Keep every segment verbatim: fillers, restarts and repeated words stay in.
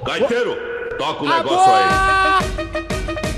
Gaiteiro, toca o negócio aí.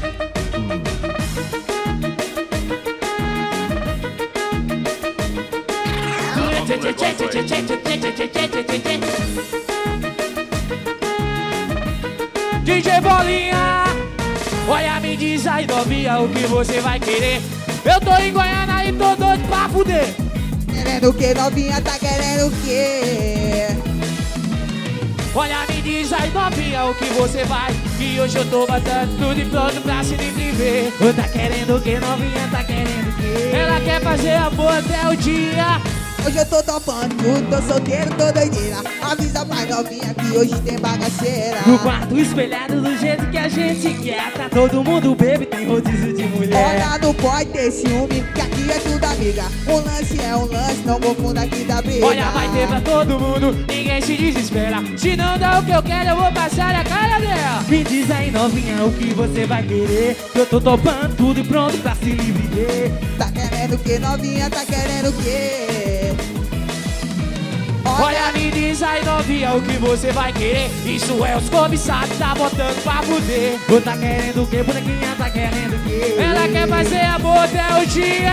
D J Bolinha, olha, me diz aí, novinha, o que você vai querer? Eu tô em Goiânia e tô doido pra fuder. Querendo o que, novinha, tá querendo o que? Olha, me diz aí, novinha, o que você vai? Que hoje eu tô botando tudo e pronto pra se livre ver. Tá querendo o que, novinha, tá querendo o que? Ela quer fazer amor até o dia. Hoje eu tô topando tudo, tô solteiro, tô doideira. Avisa pra novinha que hoje tem bagaceira. No quarto espelhado do jeito que a gente quer. Tá todo mundo bebe, tem rodízio de mulher. Olha, não pode ter ciúme, que aqui é tudo amiga. Um lance é um lance, não confunda aqui da briga. Olha, vai ter pra todo mundo, ninguém se desespera. Se não dá o que eu quero, eu vou passar a cara dela. Me diz aí, novinha, o que você vai querer? Que eu tô topando tudo e pronto pra se livre ver. Tá querendo o que, novinha, tá querendo o que? Olha, me diz aí, novinha, o que você vai querer? Isso é os comissários, tá botando pra fuder. Ou tá querendo o que, bonequinha, tá querendo o que? Ela quer fazer amor até o dia.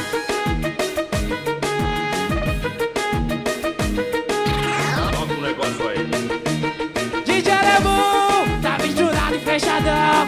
Toca o negócio aí. D J Alemão, tá misturado e fechadão.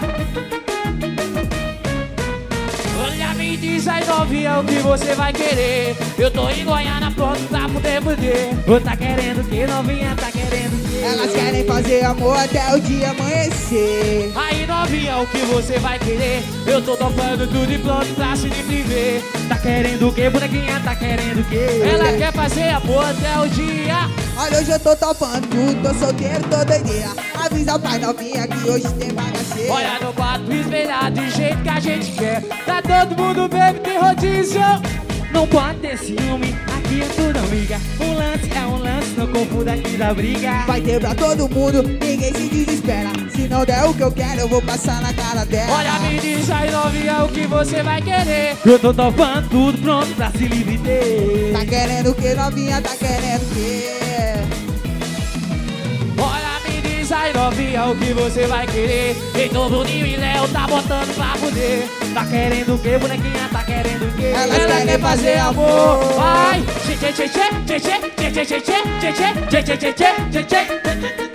Olha, me diz aí, novinha, o que você vai querer? Eu tô em Goiânia pronto pra poder poder. Ou tá querendo o que, novinha, tá querendo o que? Elas querem fazer amor até o dia amanhecer. Aí, novinha, o que você vai querer? Eu tô topando tudo e pronto pra se livre ver. Tá querendo o que, bonequinha, tá querendo o que? Ela quer fazer amor até o dia. Olha, hoje eu tô topando tudo, tô solteiro, tô doideira. Avisa pra novinha que hoje tem bagaceira. Olha no quarto espelhado do jeito que a gente quer. Tá todo mundo bebe, tem rodízio. Não pode ter ciúme, aqui é tudo amiga. Um lance é um lance, não confunda aqui da briga. Vai ter pra todo mundo, ninguém se desespera. Se não der o que eu quero, eu vou passar na cara dela. Olha, me diz aí, novinha, o que você vai querer? Eu tô topando tudo pronto pra se livre ter. Tá querendo o que, novinha, tá querendo o que? Olha, me diz aí, novinha, o que você vai querer? Então Bruninho e Léo tá botando pra fuder. Tá querendo o que, bonequinha, tá querendo o que? Elas Ela querem quer fazer fazer amor. amor. Vai! Tchê, tchê, tchê, tchê, tchê, tchê, tchê, tchê, tchê, tchê, tchê, tchê, tchê, tchê, tchê, tchê, tchê, tchê, tchê.